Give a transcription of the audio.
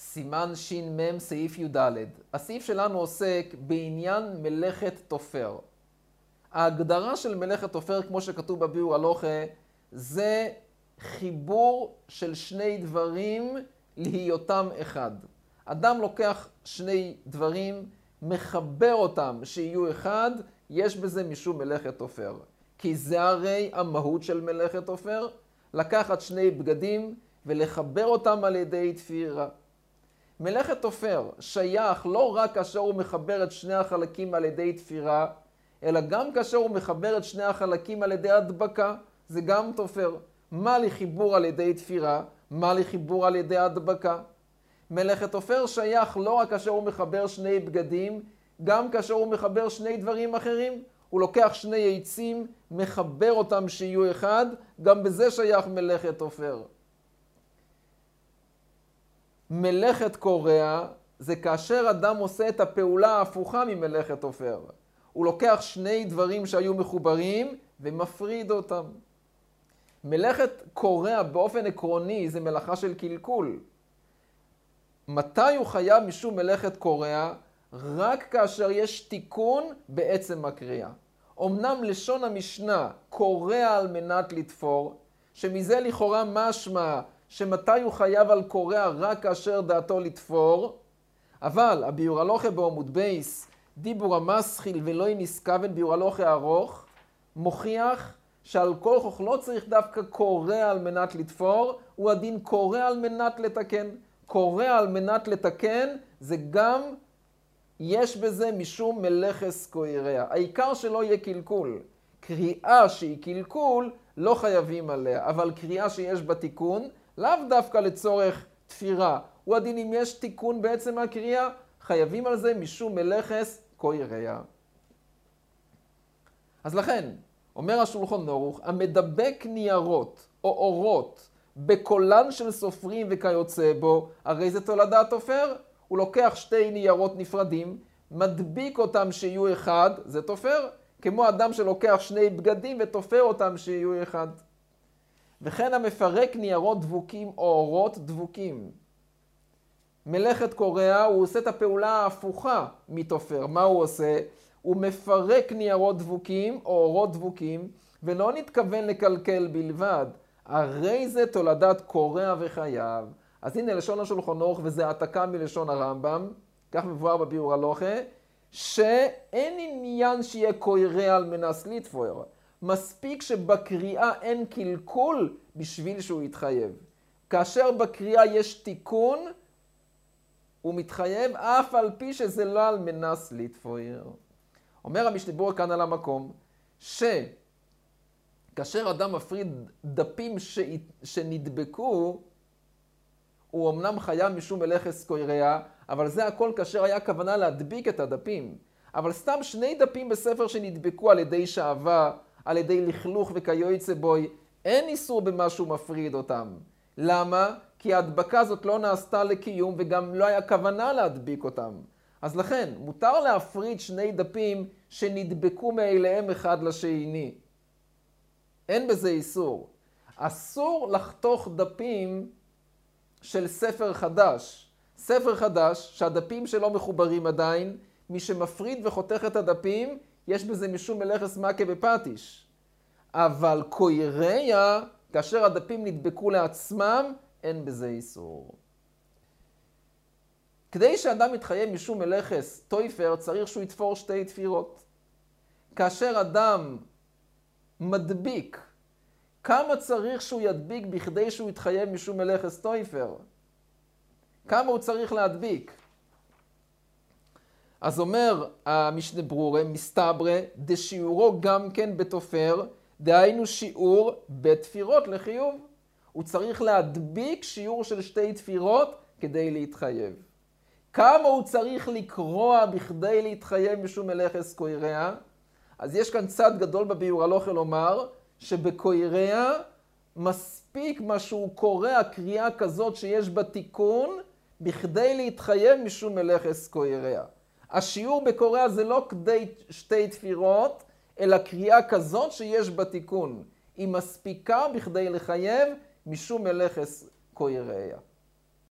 סימן ש"מ סעיף י"ד. הסעיף שלנו עוסק בעניין מלאכת תופר. ההגדרה של מלאכת תופר, כמו שכתוב בביאור הלכה, זה חיבור של שני דברים להיותם אחד. אדם לוקח שני דברים, מחבר אותם שיהיו אחד, יש בזה משום מלאכת תופר. כי זה הרי המהות של מלאכת תופר, לקחת שני בגדים ולחבר אותם על ידי תפירה. מלאכת תופר שייך לא רק כאשר הוא מחבר את שני החלקים על ידי תפירה, אלא גם כאשר הוא מחבר את שני החלקים על ידי הדבקה, זה גם תופר. מה לחיבור על ידי תפירה? מה לחיבור על ידי הדבקה? מלאכת תופר שייך לא רק כאשר הוא מחבר שני בגדים, גם כאשר הוא מחבר שני דברים אחרים. הוא לוקח שני עצים, מחבר אותם שיהיו אחד, גם בזה שייך מלאכת תופר. מלאכת קורע זה כאשר אדם עושה את הפעולה ההפוכה ממלאכת תופר. הוא לוקח שני דברים שהיו מחוברים ומפריד אותם. מלאכת קורע באופן עקרוני זה מלאכה של קלקול. מתי הוא חייב משום מלאכת קורע? רק כאשר יש תיקון בעצם הקריאה. אמנם לשון המשנה קורע על מנת לתפור, שמזה לכאורה משמע שמתי הוא חייב על קורע רק כאשר דעתו לתפור, אבל הביאור הלכה בעמוד בייס, דיבור המסחיל ולא נסכוון, ביאור הלכה ארוך, מוכיח שעל כל חוך לא צריך דווקא קורע על מנת לתפור, הוא הדין קורע על מנת לתקן. קורע על מנת לתקן זה גם, יש בזה משום מלאכס קורע. העיקר שלא יהיה קלקול. קריאה שהיא קלקול לא חייבים עליה, אבל קריאה שיש בה תיקון, לאו דווקא לצורך תפירה. הוא הדין אם יש תיקון בעצם הקריאה, חייבים על זה משום מלאכס קורע. אז לכן, אומר השולחן ערוך, המדבק ניירות או אורות בקולן של סופרים וכיוצא בו, הרי זה תולדת תופר. הוא לוקח שתי ניירות נפרדים, מדביק אותם שיהיו אחד, זה תופר. כמו אדם שלוקח שני בגדים ותופר אותם שיהיו אחד. וכן המפרק ניירות דבוקים או אורות דבוקים. מלאכת קורע, הוא עושה את הפעולה ההפוכה מתופר. מה הוא עושה? הוא מפרק ניירות דבוקים או אורות דבוקים, ולא נתכוון לקלקל בלבד. הרי זה תולדת קורע וחייב. אז הנה לשון השולחן ערוך, וזה העתקה מלשון הרמב"ם, כך מבואר בביאור הלכה, שאין עניין שיהיה קורע על מנס לתפור. מספיק שבקריאה אין קלקול בשביל שהוא יתחייב. כאשר בקריאה יש תיקון, הוא מתחייב אף על פי שזה לא על מנס לתפור. אומר המשנה ברורה כאן על המקום, שכאשר אדם מפריד דפים שנדבקו, הוא אמנם חייב משום מלאכס קורע, אבל זה הכל כאשר היה כוונה להדביק את הדפים. אבל סתם שני דפים בספר שנדבקו על ידי שעבה, על ידי לכלוך וכיוצא בוי, אין איסור במשהו מפריד אותם. למה? כי ההדבקה הזאת לא נעשתה לקיום וגם לא היה כוונה להדביק אותם. אז לכן, מותר להפריד שני דפים שנדבקו מאליהם אחד לשני. אין בזה איסור. אסור לחתוך דפים של ספר חדש. ספר חדש שהדפים שלו מחוברים עדיין, מי שמפריד וחותך את הדפים, יש בזה משום מלאכס מכה בפטיש. אבל קורע, כאשר הדפים נדבקו לעצמם, אין בזה איסור. כדי שאדם יתחייב משום מלאכס תופר, צריך שהוא יתפור שתי תפירות. כאשר אדם מדביק, כמה צריך שהוא ידביק בכדי שהוא יתחייב משום מלאכס תופר? כמה הוא צריך להדביק? אז אומר המשנה ברורה, מסתברא, דשיעורו גם כן בתופר, דהיינו שיעור בתפירות לחיוב. הוא צריך להדביק שיעור של שתי תפירות כדי להתחייב. כמה הוא צריך לקרוע בכדי להתחייב משום מלאכס קורע? אז יש כאן צד גדול בביאור הלכה לומר, שבקורע מספיק מה שהוא קורע קריאה כזאת שיש בה תיקון, בכדי להתחייב משום מלאכס קורע. השיעור בקורע זה לא כדי שתי תפירות, אלא קריאה כזאת שיש בה תיקון. היא מספיקה בכדי לחייב משום מלאכס קורע.